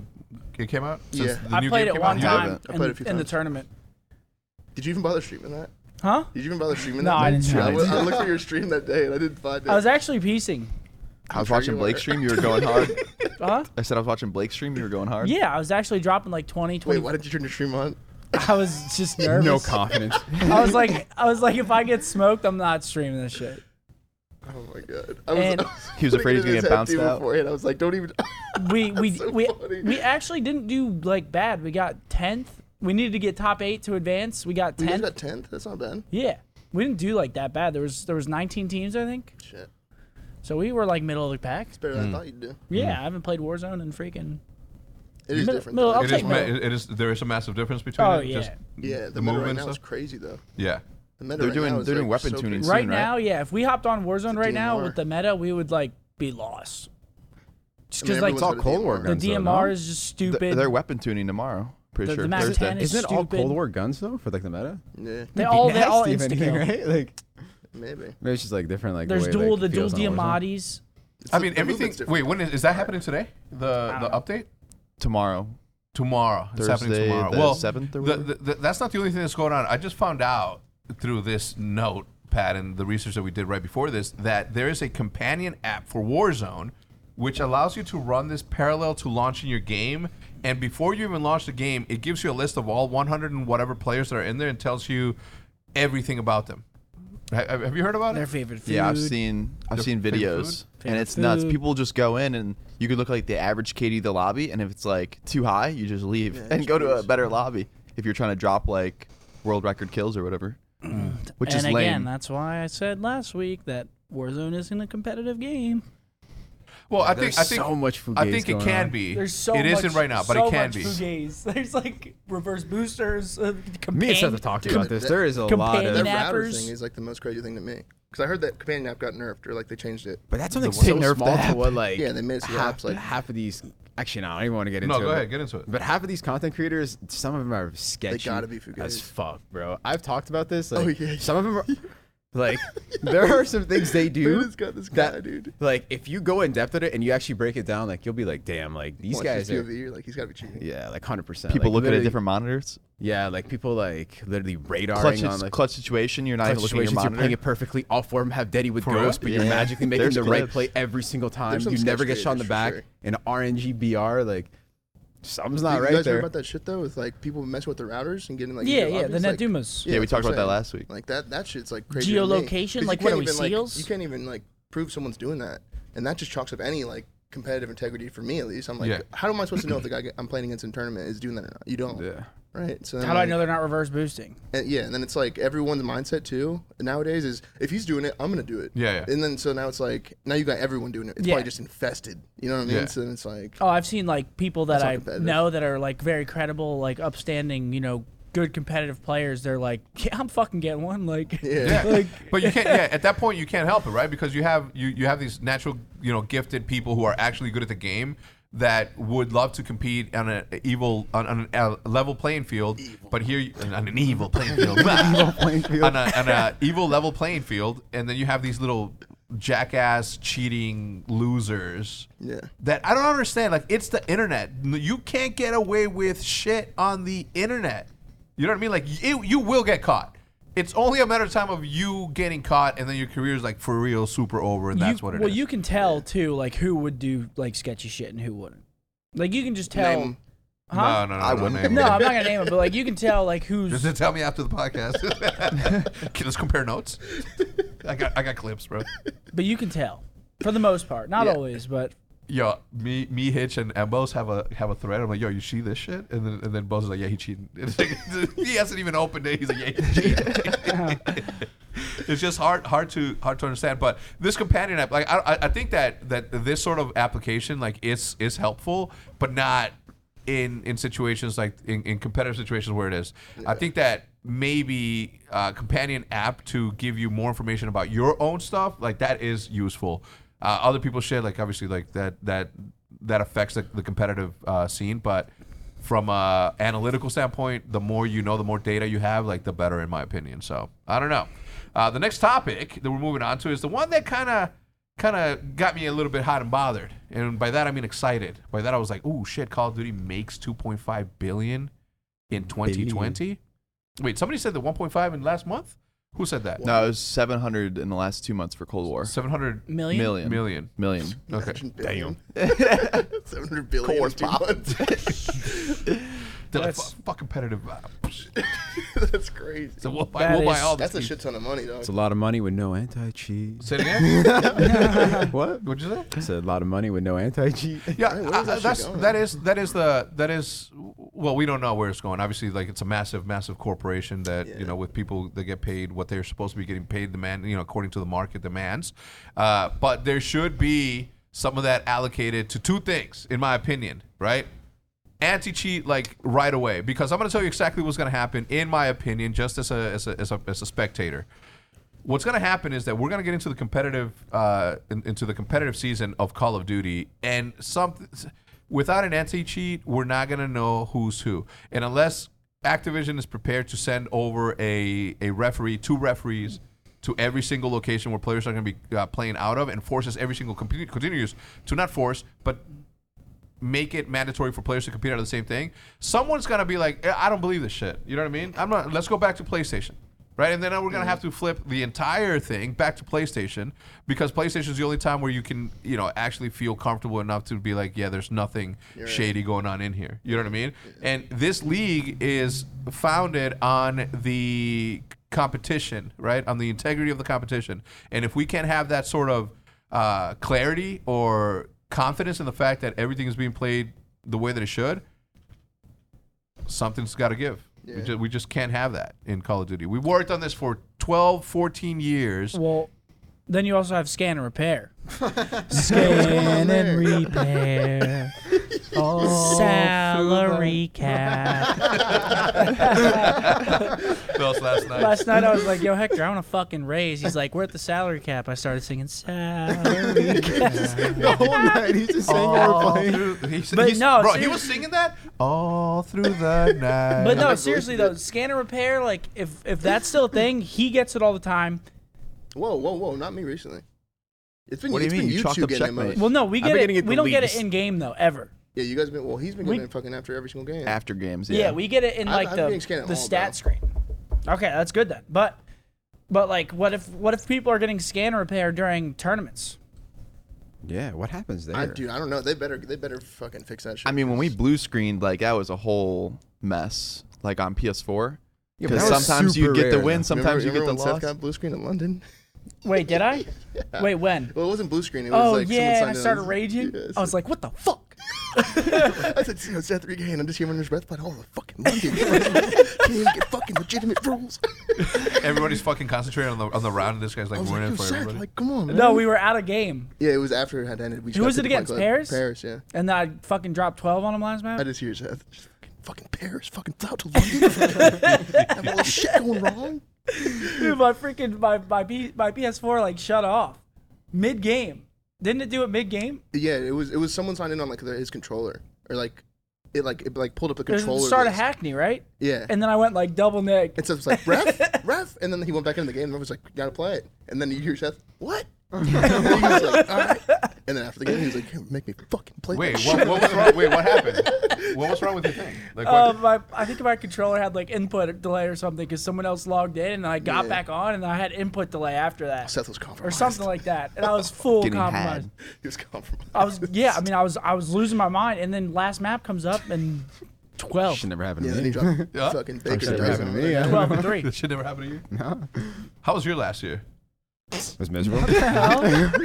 S4: it came out? Since
S2: Yeah.
S4: the
S5: I
S4: new
S5: played
S4: game
S5: it
S4: came
S5: one
S4: out?
S5: time
S6: haven't.
S2: I played it a few
S5: in the
S2: times.
S5: tournament.
S2: Did you even bother streaming that?
S5: Huh?
S2: Did you even bother streaming
S5: No,
S2: that?
S5: I
S2: day?
S5: didn't stream
S2: I,
S5: it.
S2: I looked at your stream that day and I didn't find it.
S5: I was actually piecing.
S6: I was
S2: sure
S6: watching
S2: you
S6: Blake
S2: were.
S6: stream. You were going hard.
S5: Huh?
S6: I said I was watching Blake stream. You were going hard.
S5: Yeah, I was actually dropping like 20.
S2: Wait, why did you turn your stream on?
S5: I was just nervous.
S3: No confidence.
S5: I was like, if I get smoked, I'm not streaming this shit.
S2: Oh my god!
S5: And-
S6: He was afraid he was gonna get bounced out.
S2: Beforehand. I was like, don't even.
S5: We
S2: so
S5: we
S2: funny.
S5: we actually didn't do like bad. We got 10th. We needed to get top 8 to advance. We got
S2: You guys
S5: 10th.
S2: got 10th. That's not bad.
S5: Yeah, we didn't do like that bad. There was 19 teams, I think.
S2: Shit,
S5: So we were like middle of the pack.
S2: it's better than I thought you'd do.
S5: Yeah, I haven't played Warzone in freaking.
S2: It is
S5: Middle-
S2: different.
S5: middle-
S2: though.
S5: I'll
S4: It
S5: take
S4: is.
S5: middle.
S4: It is. There is a massive difference between.
S5: Oh
S4: it.
S5: yeah.
S4: Just,
S2: Yeah, the
S4: the
S2: meta right
S4: movement
S2: now is
S4: stuff?
S2: crazy though.
S4: yeah.
S6: They're doing weapon tuning soon,
S5: right now. Yeah, if we hopped on Warzone right now
S2: DMR.
S5: with the meta, we would like be lost. Just because
S2: everyone's
S5: like
S3: It's all Cold War
S5: the
S3: guns. though,
S5: DMR
S3: no?
S5: is just stupid.
S6: They're weapon tuning tomorrow. Pretty
S5: The
S6: sure.
S5: Mac
S6: Thursday.
S5: 10 is
S3: Isn't it all
S5: stupid.
S3: Cold War guns though for like the meta?
S2: Yeah,
S5: they all
S3: Nasty, if
S5: insta
S3: anything,
S5: kill.
S3: right? Like
S2: maybe.
S3: maybe it's just like different. Like
S5: There's
S3: the way,
S5: dual
S3: like,
S5: the
S3: it
S5: dual
S3: feels on Warzone.
S5: Diamatis.
S4: I mean,
S2: The
S4: everything.
S2: movement's different.
S4: Wait, when is that happening today? The update
S6: Tomorrow.
S4: tomorrow. It's happening
S6: Thursday,
S4: tomorrow.
S6: the
S4: Well,
S6: 7th or whatever?
S4: that's not the only thing that's going on. I just found out through this note, Pat, and the research that we did right before this, that there is a companion app for Warzone, which allows you to run this parallel to launching your game. And before you even launch the game, it gives you a list of all 100 and whatever players that are in there and tells you everything about them. Have you heard about
S5: Their
S4: it?
S5: favorite food.
S6: Yeah, I've seen
S4: favorite
S6: videos,
S5: food?
S6: and it's
S5: Favorite
S6: nuts.
S5: food.
S6: People just go in, and you could look like the average KD of the lobby, and if it's like too high, you just leave and go to a better lobby. If you're trying to drop like world record kills or whatever, which
S5: and
S6: is
S5: again,
S6: lame.
S5: that's why I said last week that Warzone isn't a competitive game.
S4: Well, I
S3: There's
S4: think
S3: so much fugazi
S4: I think it
S3: going
S4: can
S3: on.
S4: be.
S5: There's so
S4: It
S5: much,
S4: isn't right now, but
S5: so
S4: it can
S5: much
S4: be.
S5: fugazi. There's like reverse boosters.
S3: Me and
S5: Companion,
S3: Seth have talked about this. There is a lot
S5: companion
S3: of.
S2: That router
S5: Appers.
S2: thing is like the most crazy thing to me. Because I heard that companion app got nerfed or like they changed it.
S3: But that's something
S6: They
S3: so
S6: nerfed
S3: small
S6: the
S3: to
S6: app.
S3: what like.
S2: Yeah, they made it so the
S3: half,
S2: app's like-
S3: half of these. Actually, no, I don't even want to get into
S4: No,
S3: it.
S4: go
S3: but-
S4: ahead, get into it.
S3: But half of these content creators, some of them are sketchy.
S2: gotta be fugazi.
S3: as fuck, bro. I've talked about this. Like,
S2: Oh, yeah.
S3: Some of them are. Like, there are some things they do.
S2: Dude, got this guy,
S3: that,
S2: dude.
S3: Like, if you go in depth at it and you actually break it down, like, you'll be like, damn, like, these
S2: Watch
S3: guys
S2: his
S3: are.
S2: POV, you're like, he's got to be cheating.
S3: Yeah, like 100%.
S6: People
S3: like,
S6: look at
S3: literally-
S6: different monitors.
S3: Yeah, like, people, like, literally radaring on, like,
S6: Clutch situation. You're not even looking at your
S3: situations, you're playing
S6: monitor.
S3: it perfectly. All four of them have Deddy with
S4: For
S3: Ghost,
S4: real?
S3: but you're
S6: Yeah.
S3: magically making
S6: There's
S3: the right
S6: clips.
S3: play every single time.
S2: There's some
S3: You never
S2: sketch
S3: get shot in the
S2: creators,
S3: back.
S2: for sure.
S3: In RNG BR, like, something's not
S2: You
S3: right
S2: guys
S3: there.
S2: heard about that shit though? With like people messing with the routers and getting like
S5: Yeah,
S2: new
S5: yeah, the
S2: objects, like-
S5: Netdumas.
S6: Yeah, we
S2: that's
S6: talked
S2: what
S6: about
S2: I'm
S6: that
S2: saying.
S6: last week.
S2: Like that shit's like crazy. to me.
S5: Geolocation?
S2: 'Cause
S5: Like,
S2: you
S5: what
S2: can't
S5: are we,
S2: even, like,
S5: seals?
S2: you can't even like prove someone's doing that, and that just chalks up any like competitive integrity for me at least. I'm like,
S4: Yeah.
S2: how am I supposed to know if the guy I'm playing against in tournament is doing that or not? You don't.
S3: Yeah.
S2: Right. So then,
S5: How do I
S2: like-
S5: know they're not reverse boosting?
S2: And yeah, and then it's like everyone's mindset too nowadays is if he's doing it, I'm gonna do it.
S4: Yeah, yeah.
S2: And then so now it's like now you got everyone doing it. It's
S5: Yeah.
S2: probably just infested. You know what I mean?
S4: Yeah.
S2: So then it's like
S5: Oh, I've seen like people that
S2: That's not
S5: I
S2: competitive.
S5: know that are like very credible, like upstanding, good competitive players. They're like, yeah, I'm fucking getting one. Like,
S2: yeah.
S5: like
S4: But you can't. Yeah, at that point you can't help it, right? Because you have these natural, gifted people who are actually good at the game that would love to compete on on a level playing field. But here on an evil playing field, on a evil level playing field, and then you have these little jackass cheating losers.
S2: Yeah.
S4: That I don't understand. Like, it's the internet. You can't get away with shit on the internet. You know what I mean? Like, you will get caught. It's only a matter of time of you getting caught, and then your career is like for real super over, and that's what it is.
S5: Well, you can tell too, like who would do like sketchy shit and who wouldn't. Like you can just tell.
S2: Name 'em.
S5: Huh?
S4: No,
S6: I wouldn't.
S4: name
S5: No,
S4: it.
S5: I'm not gonna name it, but like you can tell like who's.
S4: Just tell me after the podcast. Okay, let's compare notes. I got clips, bro.
S5: But you can tell, for the most part, not
S2: Yeah.
S5: always, but
S4: Yo, me, Hitch, and Embos have a thread. I'm like, yo, you see this shit? And then Bose is like, yeah, he cheated. It's like, he hasn't even opened it. He's like, yeah, he cheated. It's just hard to understand. But this companion app, like, I think that this sort of application, like, is helpful, but not in situations like in competitive situations where it is. I think that maybe companion app to give you more information about your own stuff, like, that is useful. Other people's shit, like, obviously, like that affects the competitive scene, but from a analytical standpoint, the more you know, the more data you have, like, the better, in my opinion. So I don't know. The next topic that we're moving on to is the one that kind of got me a little bit hot and bothered, and by that I mean excited. By that I was like, "Ooh, shit! Call of Duty makes $2.5 billion in 2020." Wait, somebody said the 1.5 in last month. Who said that?
S6: No, it was 700 in the last 2 months for Cold War.
S4: 700
S5: million.
S4: million. Okay.
S2: Imagine billion.
S3: Damn.
S2: 700 billion in 2 months.
S4: They're like,
S5: That's-
S4: fuck competitive.
S2: That's crazy.
S4: So we'll buy
S5: That
S4: all
S5: is-
S4: this.
S2: That's a shit ton of money, dog.
S3: It's a lot of money with no anti-cheat.
S4: Say it again.
S3: What?
S4: What'd you say?
S3: It's a lot of money with no anti-cheat.
S4: Yeah,
S2: Hey, where is that shit going?
S4: that is well, we don't know where it's going. Obviously, like, it's a massive corporation that with people that get paid what they're supposed to be getting paid, according to the market demands. But there should be some of that allocated to two things, in my opinion, right? anti-cheat like right away, because I'm going to tell you exactly what's going to happen, in my opinion, just as a spectator. What's going to happen is that we're going to get into the competitive season of Call of Duty, and without an anti-cheat, we're not going to know who's who, and unless Activision is prepared to send over a referee, 2 referees to every single location where players are going to be playing out of, and forces every single continues to not force, but make it mandatory for players to compete out of the same thing. Someone's going to be like, I don't believe this shit. You know what I mean? Let's go back to PlayStation. Right, and then we're gonna have to flip the entire thing back to PlayStation, because PlayStation is the only time where you can, actually feel comfortable enough to be like, yeah, there's nothing shady going on in here. You know what I mean? And this league is founded on the competition, right? On the integrity of the competition. And if we can't have that sort of clarity or confidence in the fact that everything is being played the way that it should, something's got to give. Yeah. We just can't have that in Call of Duty. We worked on this for 12, 14 years.
S5: Well, then you also have scan and repair. Scan and repair. Oh, salary cap.
S4: Last night.
S5: Last night I was like, yo, Hector, I want a fucking raise. He's like, we're at the salary cap. I started singing salary cap.
S3: The whole night he's just singing
S4: he was singing that all through the night.
S5: But no, seriously though, scan and repair, like if that's still a thing, he gets it all the time.
S2: Whoa, not me recently. It's been,
S6: what do you mean? You chalked up
S2: getting
S6: checkmate.
S5: Well, no, we get it. We don't get it in game though, ever.
S2: Yeah, you guys been. Well, he's been getting it fucking after every single game.
S6: After games,
S5: yeah. We get it in like the stat screen. Okay, that's good then. But like, what if people are getting scan and repair during tournaments?
S3: Yeah, what happens there?
S2: I don't know. They better fucking fix that shit.
S6: I mean, when we blue screened, like that was a whole mess. Like on PS4, because sometimes you get the win, sometimes you get the loss.
S2: Seth got blue screen in London.
S5: Wait, did I? Yeah. Wait, when?
S2: Well, it wasn't blue screen. It was like someone signed
S5: I started raging.
S2: Yes.
S5: I was like, what the fuck?
S2: I said, Seth, 3K, and I'm just hearing his breath, but the fucking London. Can't even get fucking legitimate rules.
S4: Everybody's fucking concentrating on the round, and this guy's like winning for everybody.
S2: Like, come on, man.
S5: No, we were out of game.
S2: Yeah, it was after it had ended.
S5: Who was it against? Paris?
S2: Paris, yeah.
S5: And I fucking dropped 12 on him last match?
S2: I just hear Seth. Fucking Paris, fucking out to London. Have all this shit going wrong.
S5: Dude, my PS4 like shut off mid game. Didn't it do it mid game?
S2: Yeah, it was someone signed in on like his controller, or like it pulled up the controller.
S5: It started Hackney, right?
S2: Yeah.
S5: And then I went like double nick.
S2: And so it was like ref, and then he went back into the game. And I was like, gotta play it. And then you hear Seth, what? And he was like, all right. And then after the game, he was like, make me fucking play.
S4: Wait, what was wrong? Wait, what happened? What was wrong with your thing? Like,
S5: I think my controller had like input delay or something because someone else logged in and I got back on and I had input delay after that.
S2: Seth was compromised.
S5: Or something like that. And I was full compromised.
S2: He was compromised.
S5: I was losing my mind. And then last map comes up and 12.
S3: Should never happen to me.
S2: Then he dropped fucking Baker.
S3: Should never happen to me.
S5: 12 and 3.
S4: That shit never happened to you?
S3: No.
S4: How was your last year?
S3: It was miserable.
S4: We're talking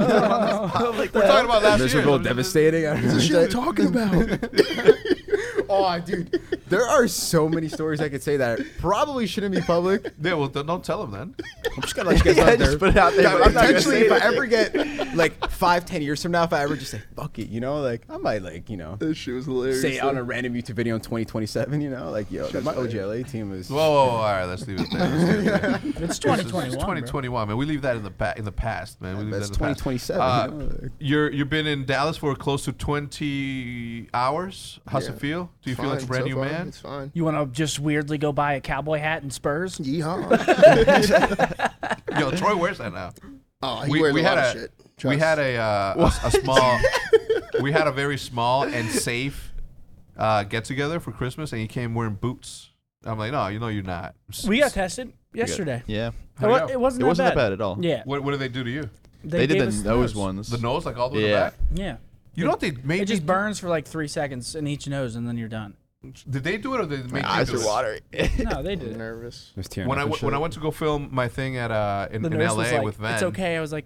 S4: about last year.
S3: Miserable, devastating.
S2: What's the shit you're talking about?
S3: Oh, dude. There are so many stories I could say that probably shouldn't be public.
S4: Yeah, well, don't tell them then.
S3: I'm just going to let you guys out there.
S6: Just put it out there.
S3: Potentially, if I ever get, like, 5-10 years from now, if I ever just say, fuck it, like, I might, like,
S2: This shit was hilarious.
S3: say it on a random YouTube video in 2027, like, yo, my OGLA team is...
S4: Whoa, all right, let's leave it there.
S5: It's 2021.
S4: It's 2021, man. We leave that in the past, man. We leave
S3: That's
S4: that in the
S3: 2027.
S4: You've been in Dallas for close to 20 hours. How's it feel? Do you feel like a brand new man?
S2: It's fine.
S5: You want to just weirdly go buy a cowboy hat and Spurs?
S2: Yeehaw.
S4: Yo, Troy wears that now.
S2: Oh, he wears a lot of shit.
S4: We had a small, we had a very small and safe get together for Christmas, and he came wearing boots. I'm like, no, you're not.
S5: We got tested yesterday.
S6: Yeah.
S5: It wasn't
S6: that bad at all.
S5: Yeah.
S4: What did they do to you?
S6: They did the nose ones.
S4: The nose, like all the way to the back?
S5: Yeah.
S4: You know what they made?
S5: It just burns for like 3 seconds in each nose, and then you're done.
S4: Did they do it, or did they make
S6: My eyes are watering.
S5: No, they did.
S2: I'm nervous.
S4: When I went to go film my thing at in LA with Van.
S5: It's okay. I was like,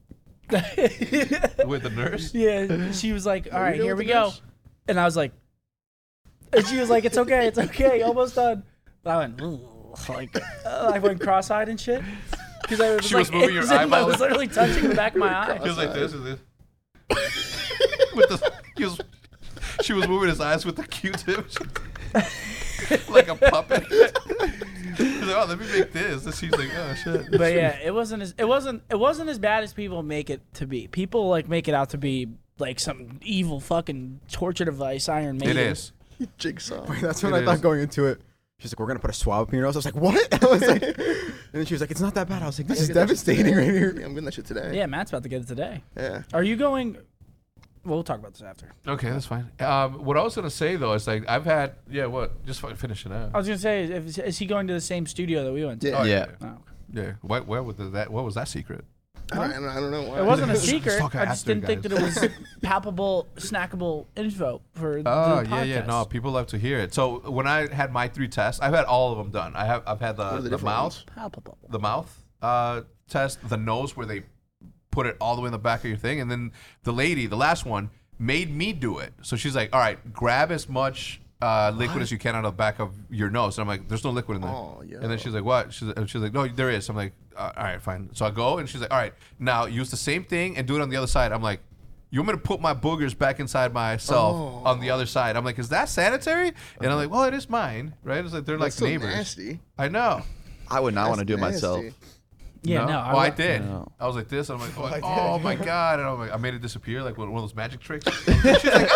S4: with the nurse.
S5: Yeah, she was like, all right, here we go, and I was like, and she was like, it's okay, almost done. But I went I went cross-eyed and shit because I was
S4: She was moving your eyeball.
S5: I was literally touching the back of my eye.
S4: He was like this. she was moving his eyes with the Q-tip, like a puppet. He's like, oh, let me make this. And she's like, oh shit.
S5: But yeah, it wasn't as bad as people make it to be. People like make it out to be like some evil fucking torture device, Iron Maiden.
S4: It is.
S2: Jigsaw.
S3: That's what
S4: It
S3: I thought
S4: is.
S3: going into it. She's like, we're gonna put a swab up in your nose. I was like, what? I was like, and then she was like, it's not that bad. I was like, this is devastating right here.
S2: Yeah, I'm getting that shit today.
S5: Yeah, Matt's about to get it today.
S2: Yeah.
S5: Are you going? We'll talk about this after.
S4: Okay, that's fine. What I was gonna say though is like I've had what? Just finish it out.
S5: I was gonna say, is he going to the same studio that we went to?
S2: Yeah.
S6: Yeah.
S5: Oh.
S4: Yeah. What was that secret?
S2: I don't know why.
S5: It wasn't a
S4: Let's
S5: secret.
S4: talk
S5: I just
S4: after,
S5: didn't think that it was palpable, snackable info for the
S4: Oh
S5: podcast.
S4: yeah. No, people love to hear it. So when I had my 3 tests, I've had all of them done. I've had
S2: What are the
S4: the
S2: different
S4: mouth,
S2: ones?
S5: Palpable.
S4: the mouth test, the nose where they put it all the way in the back of your thing, and then the lady, the last one, made me do it. So she's like, all right, grab as much liquid as you can out of the back of your nose. And I'm like, there's no liquid in there.
S2: Oh, yo.
S4: And then she's like, what? She's like, no, there is. I'm like, all right, fine. So I go, and she's like, all right, now use the same thing and do it on the other side. I'm like, you want me to put my boogers back inside myself on the other side? I'm like, is that sanitary? And I'm like, well, it is mine, right? It's like they're
S2: That's
S4: like
S2: so
S4: neighbors.
S2: nasty.
S4: I know.
S6: I would not want to
S2: That's
S6: do it myself.
S2: nasty.
S5: Yeah, no.
S4: I did.
S6: No.
S4: I was like this. I'm like, oh my god! And I'm like, I made it disappear like one of those magic tricks. She's like,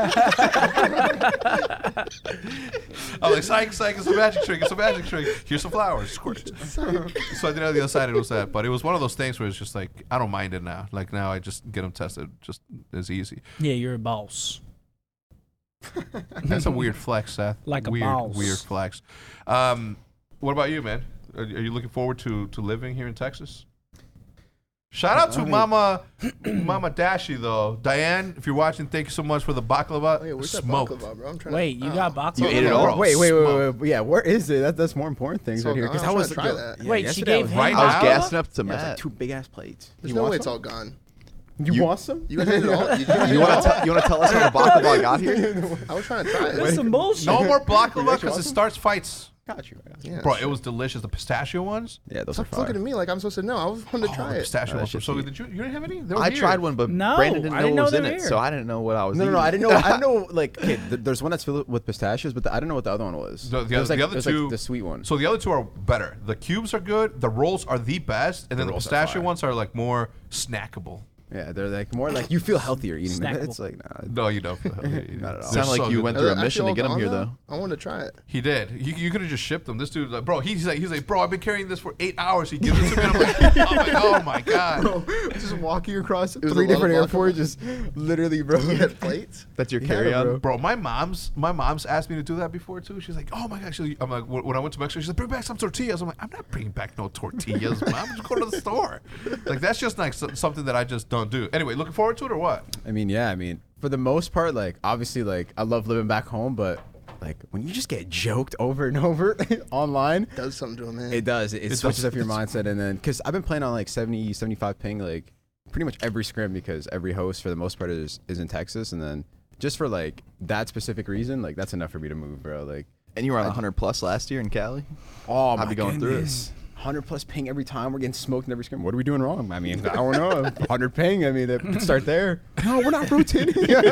S4: I'm like, psych, it's a magic trick. It's a magic trick. Here's some flowers. Squirt. So I did it on the other side. It was that, but it was one of those things where it's just like I don't mind it now. Like now, I just get them tested. Just as easy.
S5: Yeah, you're a boss.
S4: That's a weird flex, Seth.
S5: Like a
S4: weird,
S5: boss.
S4: weird flex. What about you, man? Are you looking forward to living here in Texas? Shout out to Mama Dashi though. Diane, if you're watching, thank you so much for the baklava.
S2: Oh, yeah, where's that
S4: Smoked.
S2: baklava, bro? I'm trying
S5: Wait,
S2: to,
S5: you got baklava?
S6: You ate it all?
S4: Bro,
S3: Wait.
S4: smoked.
S3: Yeah, where is it? That's more important things
S2: all
S3: right here.
S2: gone.
S3: Because
S2: I'm
S3: I was
S2: trying to try that.
S5: Wait, she
S3: yesterday I
S5: gave
S3: was
S5: him
S4: right
S6: I was
S4: now?
S6: gassing up to
S3: Yeah, it's like
S6: Matt.
S3: 2 big ass plates.
S2: There's no way it's all gone.
S3: You want some?
S2: You guys ate it all?
S6: You want to tell us how the baklava got here?
S2: I was trying to try
S5: That's
S2: it.
S5: some bullshit.
S4: No more baklava because it starts fights.
S3: Got you.
S2: Yeah,
S4: Bro,
S2: shit.
S4: it was delicious. The pistachio ones.
S3: Yeah, those are
S2: Stop looking
S3: fire.
S2: at me like I'm supposed to know. I was wanting to try
S4: the
S2: it.
S4: pistachio
S3: that
S4: ones. were
S3: shit's
S4: So
S3: heat.
S4: did you didn't have any? They were
S6: I
S4: here.
S6: tried one, but
S5: No,
S6: Brandon didn't
S5: I
S6: know
S5: didn't
S6: what
S5: know
S6: was
S5: they
S6: in
S5: were
S6: it,
S5: here.
S6: so I didn't know what I was
S3: No,
S6: eating.
S3: I didn't know. I didn't know. Like, okay, there's one that's filled with pistachios, but I didn't know what the other one was.
S4: The
S3: There was, like,
S4: other
S3: there's,
S4: two,
S3: like, the sweet one.
S4: So the other two are better. The cubes are good. The rolls are the best, and then the
S3: rolls are
S4: pistachio
S3: fire.
S4: ones are like more snackable.
S3: Yeah, they're like more like you feel healthier eating them.
S5: Snackable.
S3: It's like nah.
S4: No, you don't. Not
S3: at all.
S6: Sounded like you went
S2: Are
S6: through
S2: they
S6: a mission
S2: actually
S6: to get
S2: all
S6: him here,
S2: gone,
S6: though.
S2: I wanted to try it.
S4: He did. You could have just shipped them. This dude, like, bro, he's like, bro, I've been carrying this for 8 hours. He gives it to me. And I'm like, oh my god.
S3: Just walking across
S2: was
S3: 3
S2: a lot
S3: different
S2: of
S3: airports, just literally, bro.
S2: You had plates?
S6: That's your
S3: Yeah,
S6: carry-on?
S3: bro.
S4: Bro, my mom's asked me to do that before too. She's like, oh my gosh. I'm like, when I went to Mexico, she's like, bring back some tortillas. I'm like, I'm not bringing back no tortillas, mom. I'm just going to the store. Like that's just like something that I just don't do. Anyway, looking forward to it or what?
S3: I mean, yeah, for the most part, like, obviously, like, I love living back home, but, like, when you just get joked over and over online,
S2: Does something to him, man.
S3: it does. It switches
S4: does.
S3: up your mindset. And then, because I've been playing on, like, 70, 75 ping, like, pretty much every scrim because every host, for the most part, is in Texas. And then, just for, like, that specific reason, like, that's enough for me to move, bro. Like,
S6: And you were on 100 plus last year in Cali?
S3: oh,
S6: How'd
S3: my
S6: you going through it?
S3: goodness. 100 plus ping every time. We're getting smoked in every scrim. What are we doing wrong? I mean, I don't know. 100 ping. I mean, that start there. No, we're not rotating.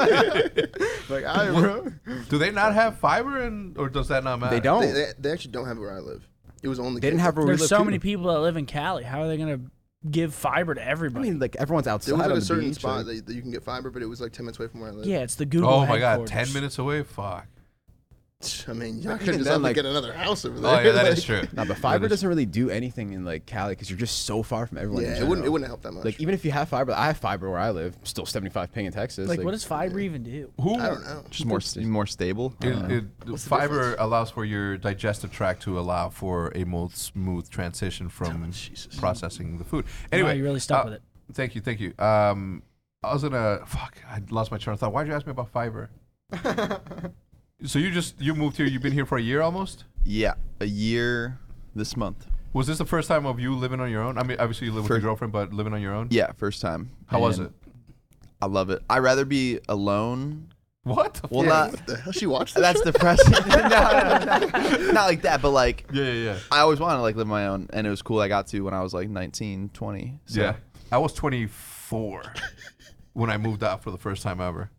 S3: Like, all right, bro.
S4: Do they not have fiber or does that not matter?
S3: They don't.
S2: They actually don't have it where I live. It was only
S3: They didn't have where we
S5: There's
S3: live,
S5: so
S3: too.
S5: many people that live in Cali. How are they gonna give fiber to
S3: I
S5: everybody?
S3: mean, like, everyone's outside
S2: There was like
S3: on
S2: a
S3: the
S2: certain
S3: beach,
S2: spot
S3: like-
S2: that you can get fiber, but it was like 10 minutes away from where I live.
S5: yeah, it's the Google.
S4: Oh my god,
S5: headquarters.
S4: 10 minutes away? Fuck.
S2: I mean, y'all
S3: Even
S2: could just
S3: then,
S2: let me
S3: like-
S2: get another house over there.
S4: Oh yeah, that
S2: Like,
S4: is true.
S3: Nah, but fiber doesn't really do anything in like Cali because you're just so far from everyone. in
S2: Yeah, it
S3: general.
S2: wouldn't help that much.
S3: Like even if you have fiber, I have fiber where I live, still 75 ping in Texas.
S5: Like, what does fiber even do?
S4: Who?
S2: I don't know.
S6: Just more stable?
S4: Fiber allows for your digestive tract to allow for a more smooth transition from processing the food. Anyway,
S5: Wow, you really stuck with it.
S4: Thank you. I was gonna I lost my train of thought. Why'd you ask me about fiber? So you moved here. You've been here for a year almost.
S6: Yeah, a year this month.
S4: Was this the first time of you living on your own? I mean, obviously you live with your girlfriend, but living on your own.
S6: Yeah, first time.
S4: How was
S6: And
S4: it?
S6: I love it. I'd rather be alone.
S4: What? The
S6: Well,
S4: fuck?
S6: not
S2: What the hell? She watched this
S6: that's
S2: shit?
S6: depressing. no, not like that, but like
S4: Yeah.
S6: I always wanted to like live my own, and it was cool. I got to when I was like 19, 20. So.
S4: Yeah. I was 24 when I moved out for the first time ever.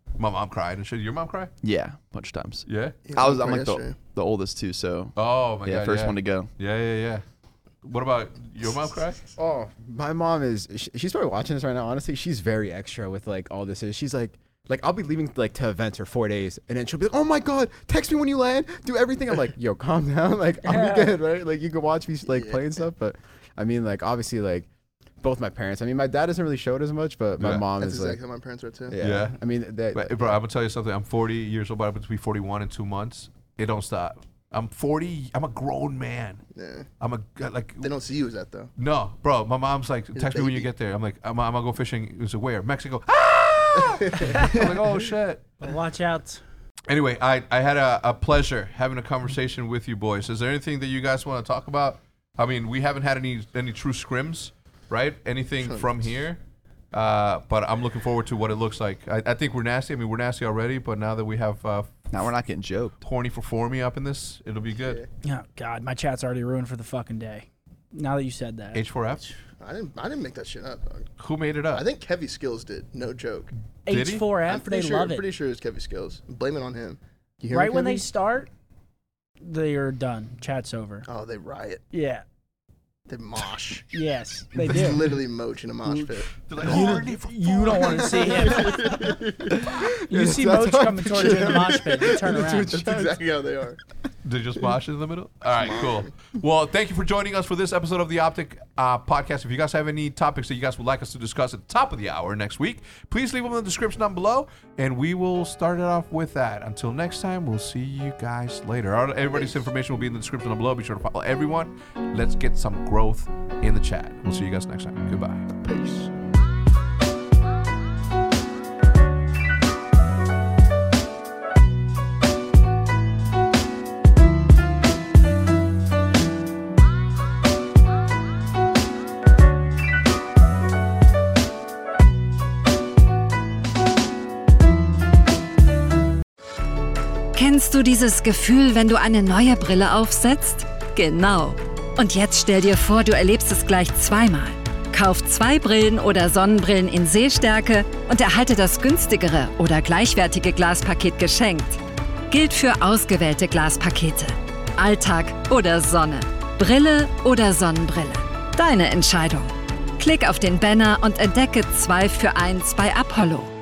S4: My mom cried and shit. Your mom cry?
S6: Yeah, a bunch of times.
S4: Yeah.
S6: I'm like
S2: yesterday.
S6: the oldest too, so
S4: Oh my god.
S6: first one to go.
S4: Yeah. What about your mom cry?
S3: Oh, my mom is. She's probably watching this right now. Honestly, she's very extra with like all this. She's like I'll be leaving like to events for 4 days, and then she'll be like, "Oh my god, text me when you land, do everything." I'm like, "Yo, calm down, like I'll be good, right?" Like you can watch me like play and stuff, but I mean, like obviously, like both my parents. I mean, my dad doesn't really show it as much, but my mom
S2: That's
S3: is
S2: exactly
S3: like,
S2: how my parents are too.
S4: Yeah.
S3: I mean,
S4: Bro, I'm gonna tell you something. I'm 40 years old, but I'm about to be 41 in 2 months. It don't stop. I'm 40. I'm a grown man.
S2: Yeah.
S4: I'm a like.
S2: They don't see you as that though.
S4: No, bro. My mom's like,
S2: He's a
S4: text me when you
S2: baby.
S4: get there. I'm like, I'm gonna go fishing. It's where? Mexico. Ah! I'm like, oh shit.
S5: Well, watch out.
S4: Anyway, I had a pleasure having a conversation with you boys. Is there anything that you guys want to talk about? I mean, we haven't had any true scrims, right? Anything from here. But I'm looking forward to what it looks like. I think we're nasty. I mean, we're nasty already, but now that we have
S6: Now we're not getting joked.
S4: Horny for Formy up in this, it'll be good.
S5: Oh God, my chat's already ruined for the fucking day. Now that you said that.
S4: H4F?
S2: I didn't make that shit up, dog.
S4: Who made it up?
S2: I think Kevy Skills did. No joke.
S4: Did he?
S2: I'm
S5: H4F, they
S2: pretty sure.
S5: love it.
S2: Pretty sure it's Kevy Skills. Blame it on him. You hear
S5: Right
S2: me,
S5: when they
S2: Kevy?
S5: start, they are done. Chat's over.
S2: Oh, they riot.
S5: Yeah.
S2: They mosh.
S5: Yes, they
S2: It's
S5: do.
S2: literally Moach in a mosh pit.
S4: They're like, horny for
S5: You don't want to see him. You see Moach coming towards you in the mosh pit. You turn around.
S2: That's exactly how they are.
S4: They just mosh in the middle? All right, cool. Well, thank you for joining us for this episode of the Optic Podcast. If you guys have any topics that you guys would like us to discuss at the top of the hour next week, please leave them in the description down below, and we will start it off with that. Until next time, we'll see you guys later. Everybody's information will be in the description down below. Be sure to follow everyone. Let's get some growth in the chat. We'll see you guys next time. Goodbye.
S2: Peace.
S7: Kennst du dieses Gefühl, wenn du eine neue Brille aufsetzt? Genau. Und jetzt stell dir vor, du erlebst es gleich zweimal. Kauf 2 Brillen oder Sonnenbrillen in Sehstärke und erhalte das günstigere oder gleichwertige Glaspaket geschenkt. Gilt für ausgewählte Glaspakete. Alltag oder Sonne. Brille oder Sonnenbrille. Deine Entscheidung. Klick auf den Banner und entdecke 2 für 1 bei Apollo.